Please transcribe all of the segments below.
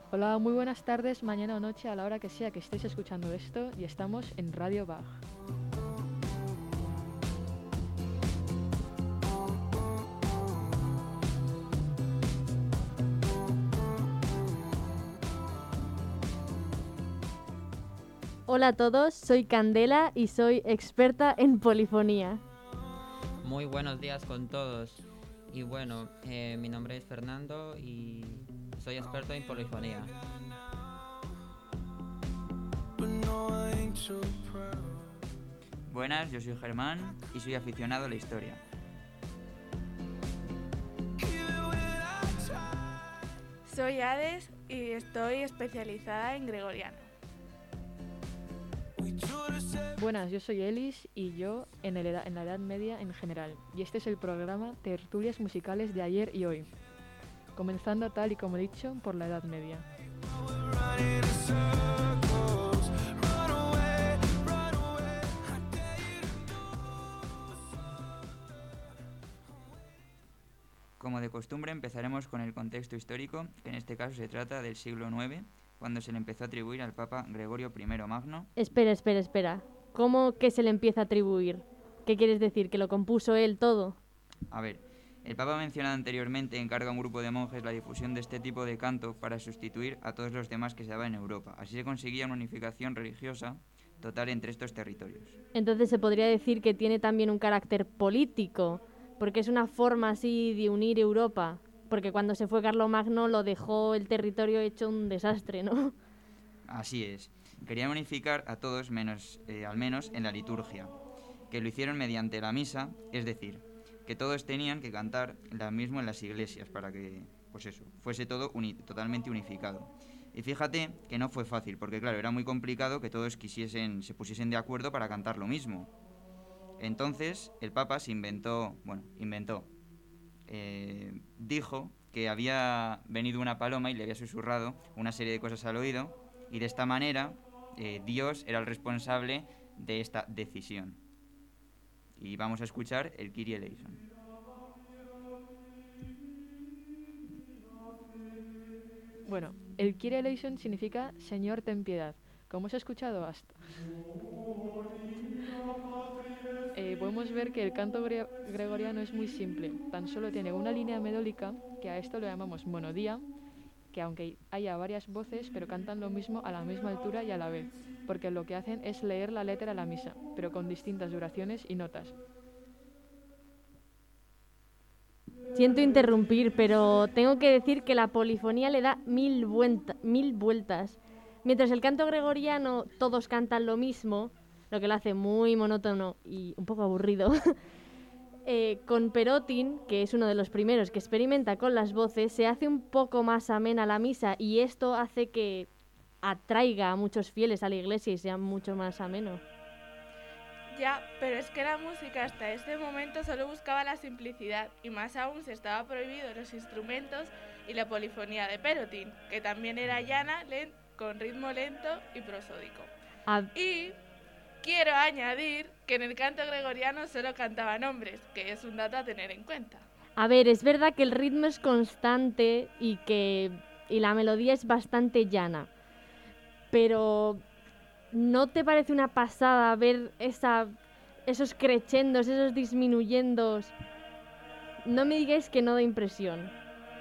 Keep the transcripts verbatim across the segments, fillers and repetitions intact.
Hola, muy buenas tardes, mañana o noche, a la hora que sea que estéis escuchando esto, y estamos en Radio Bag. Hola a todos, soy Candela y soy experta en polifonía. Muy buenos días con todos. Y bueno, eh, mi nombre es Fernando y soy experto en polifonía. Buenas, yo soy Germán y soy aficionado a la historia. Soy Hades y estoy especializada en gregoriano. Buenas, yo soy Elis y yo en, el eda- en la Edad Media en general. Y este es el programa Tertulias Musicales de ayer y hoy. Comenzando tal y como he dicho, por la Edad Media. Como de costumbre, empezaremos con el contexto histórico, que en este caso se trata del siglo noveno, cuando se le empezó a atribuir al Papa Gregorio primero Magno. Espera, espera, espera. ¿Cómo que se le empieza a atribuir? ¿Qué quieres decir? ¿Que lo compuso él todo? A ver, el Papa mencionado anteriormente encarga a un grupo de monjes la difusión de este tipo de canto para sustituir a todos los demás que se daban en Europa. Así se conseguía una unificación religiosa total entre estos territorios. Entonces se podría decir que tiene también un carácter político, porque es una forma así de unir Europa. Porque cuando se fue Carlomagno lo dejó el territorio hecho un desastre, ¿no? Así es. Querían unificar a todos menos, eh, al menos en la liturgia, que lo hicieron mediante la misa, es decir, que todos tenían que cantar lo mismo en las iglesias para que, pues eso, fuese todo uni- totalmente unificado. Y fíjate que no fue fácil, porque claro, era muy complicado que todos quisiesen, se pusiesen de acuerdo para cantar lo mismo. Entonces, el Papa se inventó, bueno, inventó, eh, dijo que había venido una paloma y le había susurrado una serie de cosas al oído, y de esta manera eh, Dios era el responsable de esta decisión. Y vamos a escuchar el Kyrie eleison. Bueno, el Kyrie eleison significa Señor ten piedad. Como os he escuchado hasta... Eh, podemos ver que el canto gre- gregoriano es muy simple. Tan solo tiene una línea melódica, que a esto lo llamamos monodía, que aunque haya varias voces, pero cantan lo mismo a la misma altura y a la vez, porque lo que hacen es leer la letra a la misa, pero con distintas duraciones y notas. Siento interrumpir, pero tengo que decir que la polifonía le da mil, vuelta- mil vueltas. Mientras el canto gregoriano todos cantan lo mismo, lo que lo hace muy monótono y un poco aburrido, eh, con Perotin, que es uno de los primeros que experimenta con las voces, se hace un poco más amena la misa y esto hace que atraiga a muchos fieles a la iglesia y sea mucho más ameno. Ya, pero es que la música hasta ese momento solo buscaba la simplicidad y más aún se estaba prohibido los instrumentos y la polifonía de Perotin, que también era llana, len- con ritmo lento y prosódico. A- Y quiero añadir que en el canto gregoriano solo cantaban hombres, que es un dato a tener en cuenta. A ver, es verdad que el ritmo es constante y que y la melodía es bastante llana, pero ¿no te parece una pasada ver esa, esos crescendos, esos disminuyendos? No me digáis que no da impresión.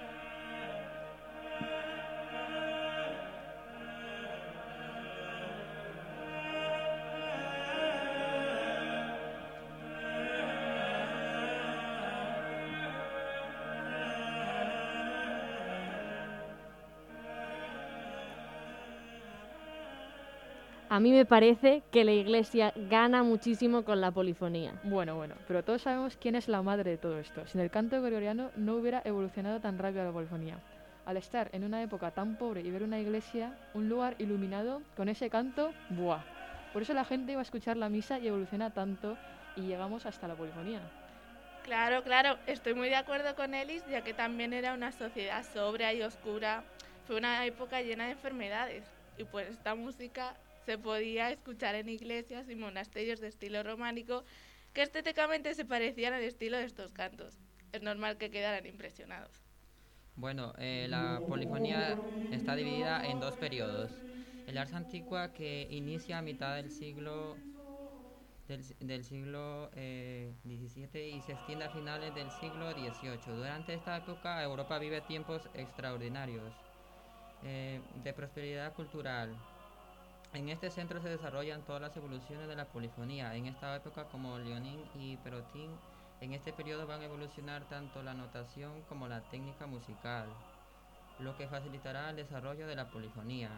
A mí me parece que la iglesia gana muchísimo con la polifonía. Bueno, bueno, pero todos sabemos quién es la madre de todo esto. Sin el canto gregoriano no hubiera evolucionado tan rápido la polifonía. Al estar en una época tan pobre y ver una iglesia, un lugar iluminado, con ese canto, ¡buah! Por eso la gente iba a escuchar la misa y evoluciona tanto y llegamos hasta la polifonía. Claro, claro, estoy muy de acuerdo con Elis, ya que también era una sociedad sobria y oscura. Fue una época llena de enfermedades y pues esta música se podía escuchar en iglesias y monasterios de estilo románico que estéticamente se parecían al estilo de estos cantos. Es normal que quedaran impresionados. Bueno, eh, la polifonía está dividida en dos periodos. El ars antigua, que inicia a mitad del siglo del, del siglo eh, diecisiete y se extiende a finales del siglo dieciocho. Durante esta época, Europa vive tiempos extraordinarios eh, de prosperidad cultural. En este centro se desarrollan todas las evoluciones de la polifonía. En esta época, como Leonin y Perotin, en este periodo van a evolucionar tanto la notación como la técnica musical, lo que facilitará el desarrollo de la polifonía.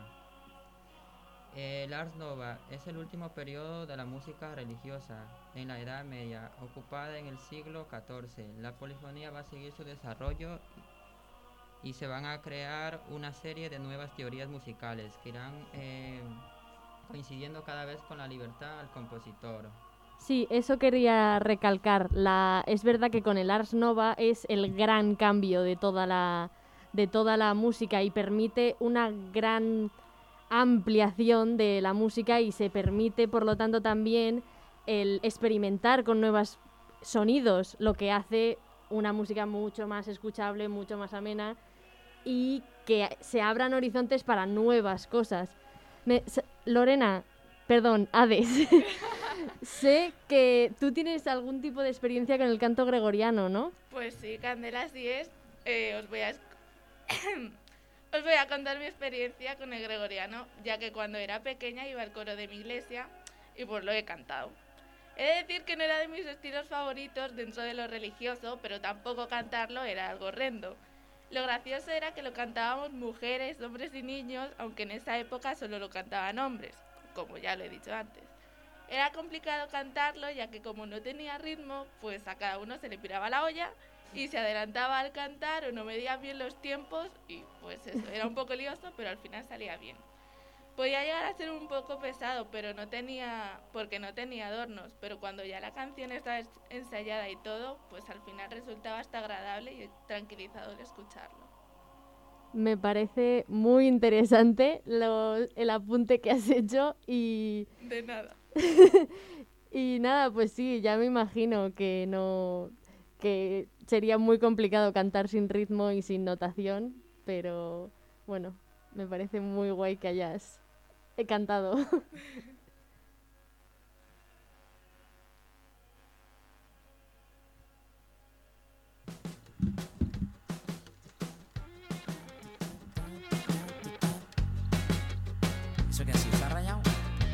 El Ars Nova es el último periodo de la música religiosa en la Edad Media, ocupada en el siglo catorce. La polifonía va a seguir su desarrollo y se van a crear una serie de nuevas teorías musicales que irán eh, coincidiendo cada vez con la libertad al compositor. Sí, eso quería recalcar. La, es verdad que con el Ars Nova es el gran cambio de toda la, de toda la música y permite una gran ampliación de la música y se permite, por lo tanto, también el experimentar con nuevos sonidos, lo que hace una música mucho más escuchable, mucho más amena y que se abran horizontes para nuevas cosas. Me, Lorena, perdón, Hades, sé que tú tienes algún tipo de experiencia con el canto gregoriano, ¿no? Pues sí, Candela, sí es. Eh, os voy a... Os voy a contar mi experiencia con el gregoriano, ya que cuando era pequeña iba al coro de mi iglesia y pues lo he cantado. He de decir que no era de mis estilos favoritos dentro de lo religioso, pero tampoco cantarlo era algo horrendo. Lo gracioso era que lo cantábamos mujeres, hombres y niños, aunque en esa época solo lo cantaban hombres, como ya lo he dicho antes. Era complicado cantarlo, ya que como no tenía ritmo, pues a cada uno se le piraba la olla y se adelantaba al cantar o no medía bien los tiempos y pues eso, era un poco lioso, pero al final salía bien. Podía llegar a ser un poco pesado, pero no tenía, porque no tenía adornos, pero cuando ya la canción estaba ensayada y todo, pues al final resultaba hasta agradable y tranquilizador escucharlo. Me parece muy interesante lo, el apunte que has hecho y... De nada. Y nada, pues sí, ya me imagino que no... que sería muy complicado cantar sin ritmo y sin notación, pero bueno, me parece muy guay que hayas cantado. ¿Eso qué ha sido? ¿Se ha rayado?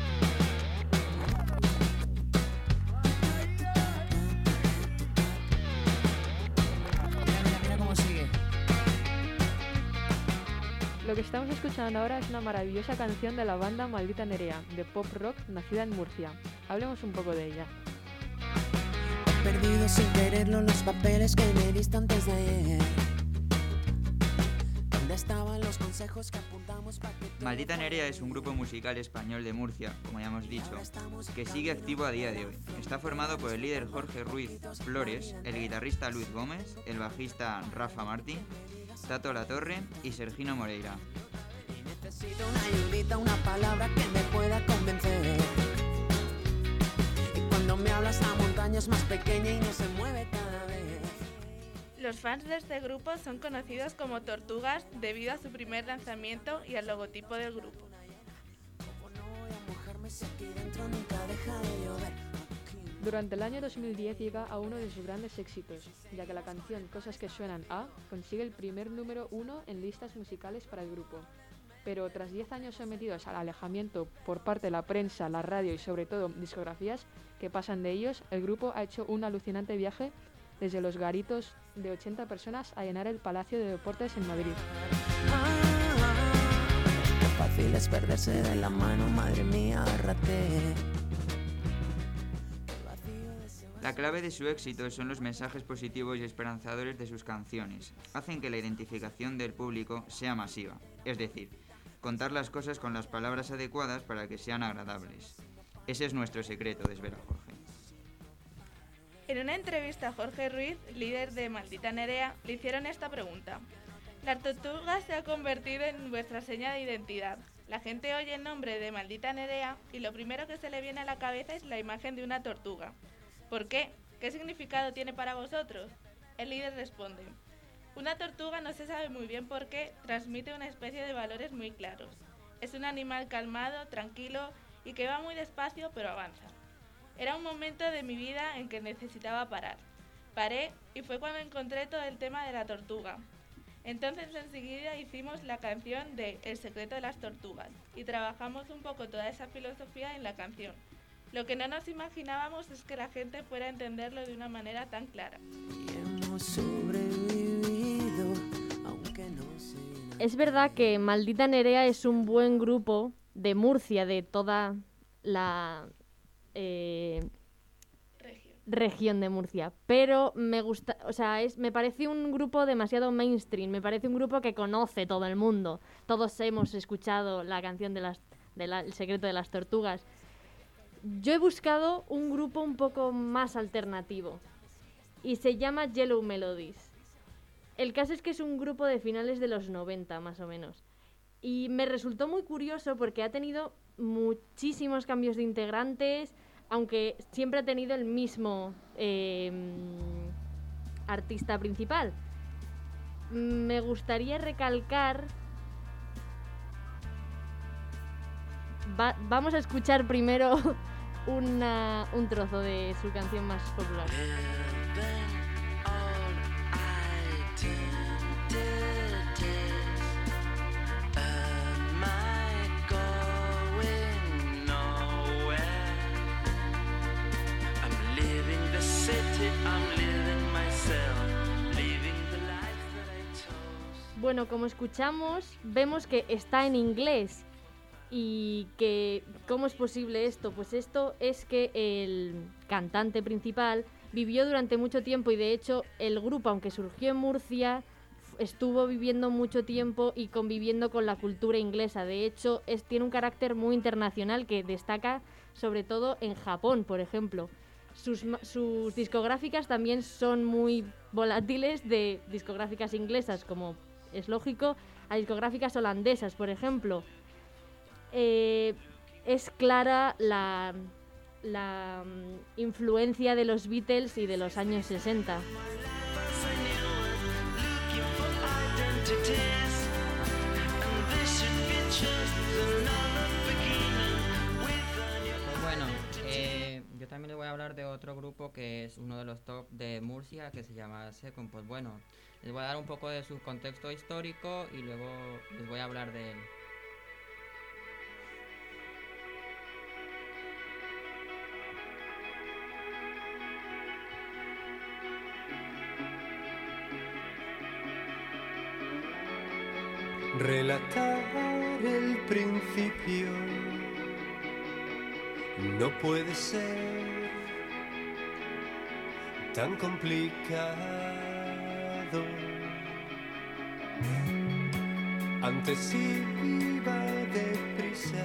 Lo que estamos escuchando ahora es una maravillosa canción de la banda Maldita Nerea, de pop rock nacida en Murcia. Hablemos un poco de ella. He perdido sin quererlo los papeles que me diste antes de ayer. ¿Dónde estaban los consejos que apuntamos para que... Maldita Nerea es un grupo musical español de Murcia, como ya hemos dicho, que sigue activo a día de hoy. Está formado por el líder Jorge Ruiz Flores, el guitarrista Luis Gómez, el bajista Rafa Martín, Tato Latorre y Sergino Moreira. Necesito una ayudita, una palabra que me pueda convencer. Y cuando me hablas la montaña es más pequeña y no se mueve cada vez. Los fans de este grupo son conocidos como Tortugas debido a su primer lanzamiento y al logotipo del grupo. Como no voy a mojarme si aquí dentro nunca deja de llover. Durante el año dos mil diez llega a uno de sus grandes éxitos, ya que la canción Cosas que suenan a consigue el primer número uno en listas musicales para el grupo. Pero tras diez años sometidos al alejamiento por parte de la prensa, la radio y sobre todo discografías que pasan de ellos, el grupo ha hecho un alucinante viaje desde los garitos de ochenta personas a llenar el Palacio de Deportes en Madrid. Ah, qué fácil es perderse de la mano, madre mía, agárrate. La clave de su éxito son los mensajes positivos y esperanzadores de sus canciones. Hacen que la identificación del público sea masiva, es decir, contar las cosas con las palabras adecuadas para que sean agradables. Ese es nuestro secreto, desvela Jorge. En una entrevista a Jorge Ruiz, líder de Maldita Nerea, le hicieron esta pregunta. La tortuga se ha convertido en vuestra seña de identidad. La gente oye el nombre de Maldita Nerea y lo primero que se le viene a la cabeza es la imagen de una tortuga. ¿Por qué? ¿Qué significado tiene para vosotros? El líder responde. Una tortuga no se sabe muy bien por qué transmite una especie de valores muy claros. Es un animal calmado, tranquilo y que va muy despacio pero avanza. Era un momento de mi vida en que necesitaba parar. Paré y fue cuando encontré todo el tema de la tortuga. Entonces enseguida hicimos la canción de El secreto de las tortugas y trabajamos un poco toda esa filosofía en la canción. Lo que no nos imaginábamos es que la gente fuera a entenderlo de una manera tan clara. Y hemos sobrevivido, aunque no sé nada. Es verdad que Maldita Nerea es un buen grupo de Murcia, de toda la eh, Región. región de Murcia, pero me gusta, o sea, es, me parece un grupo demasiado mainstream, me parece un grupo que conoce todo el mundo. Todos hemos escuchado la canción de las, de la, El secreto de las tortugas. Yo he buscado un grupo un poco más alternativo y se llama Yellow Melodies. El caso es que es un grupo de finales de los noventa, más o menos. Y me resultó muy curioso porque ha tenido muchísimos cambios de integrantes, aunque siempre ha tenido el mismo eh, artista principal. Me gustaría recalcar... Va, vamos a escuchar primero una, un trozo de su canción más popular. Bueno, como escuchamos, vemos que está en inglés. Y que, ¿cómo es posible esto? Pues esto es que el cantante principal vivió durante mucho tiempo y de hecho el grupo, aunque surgió en Murcia, estuvo viviendo mucho tiempo y conviviendo con la cultura inglesa. De hecho, es, tiene un carácter muy internacional que destaca sobre todo en Japón, por ejemplo. Sus, sus discográficas también son muy volátiles, de discográficas inglesas, como es lógico, a discográficas holandesas, por ejemplo. Eh, es clara la, la um, influencia de los Beatles y de los años sesenta. Pues bueno, eh, yo también les voy a hablar de otro grupo que es uno de los top de Murcia, que se llama Second. Pues bueno, les voy a dar un poco de su contexto histórico y luego les voy a hablar de él. Relatar el principio no puede ser tan complicado. Antes iba deprisa,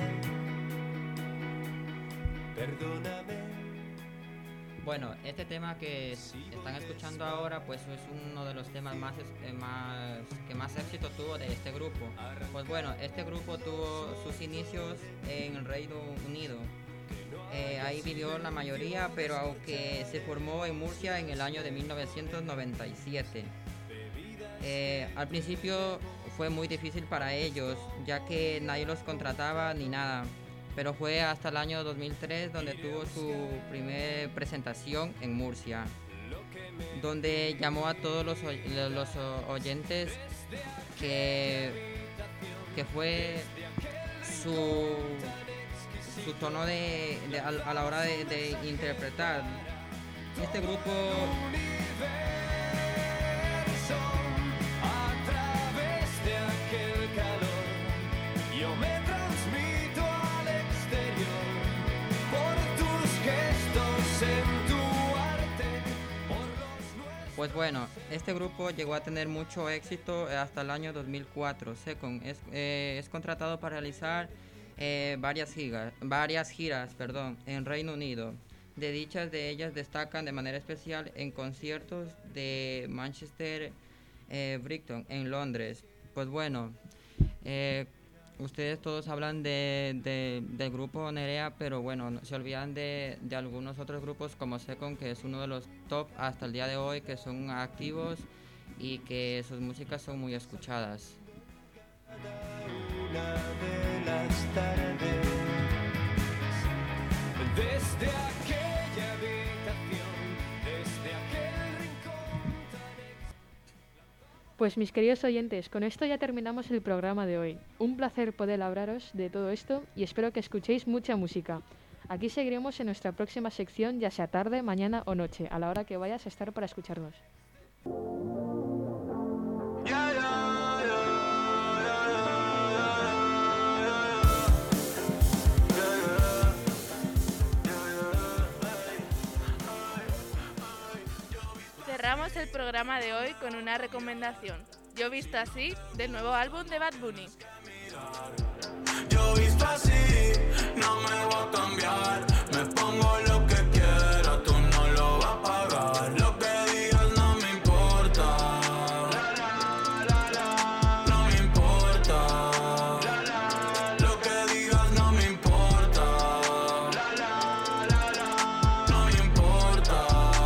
perdóname. Bueno, este tema que es- están escuchando ahora, pues es uno de los temas más, es- eh, más que más éxito tuvo de este grupo. Pues bueno, este grupo tuvo sus inicios en el Reino Unido. Eh, ahí vivió la mayoría, pero aunque se formó en Murcia en el año de mil novecientos noventa y siete. Eh, al principio fue muy difícil para ellos, ya que nadie los contrataba ni nada. Pero fue hasta el año dos mil tres donde tuvo su primera presentación en Murcia, donde llamó a todos los, oy- los oyentes que, que fue su, su tono de, de- a, a la hora de, de interpretar. Este grupo A través de aquel calor, yo me transmito al exterior por tus gestos en tu arte, por los nuestros. Pues bueno, este grupo llegó a tener mucho éxito eh, hasta el año dos mil cuatro. Second es, eh, es contratado para realizar eh, varias giras, varias giras perdón, en Reino Unido. De dichas de ellas destacan de manera especial en conciertos de Manchester, eh, Brighton, en Londres. Pues bueno, eh, ustedes todos hablan de, de- del grupo Nerea, pero bueno, no- se olvidan de, de algunos otros grupos como Second, que es uno de los top hasta el día de hoy, que son activos y que sus músicas son muy escuchadas. Una de las tardes, desde aquella habitación, desde aquel rincón tan ex- Pues mis queridos oyentes, con esto ya terminamos el programa de hoy. Un placer poder hablaros de todo esto y espero que escuchéis mucha música. Aquí seguiremos en nuestra próxima sección, ya sea tarde, mañana o noche, a la hora que vayas a estar para escucharnos. Cerramos el programa de hoy con una recomendación. Yo visto así, del nuevo álbum de Bad Bunny. Yo visto así, no me voy a cambiar. Me pongo lo que quiera, tú no lo vas a pagar. Lo que digas no me importa. No me importa. Lo que digas no me importa. No me importa.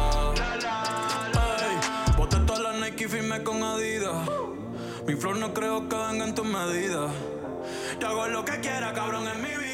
Ey, boté todas las Nike y firmé con Adidas. Mi flow no creo que venga en tus medidas. Yo hago lo que quiera, cabrón, en mi vida.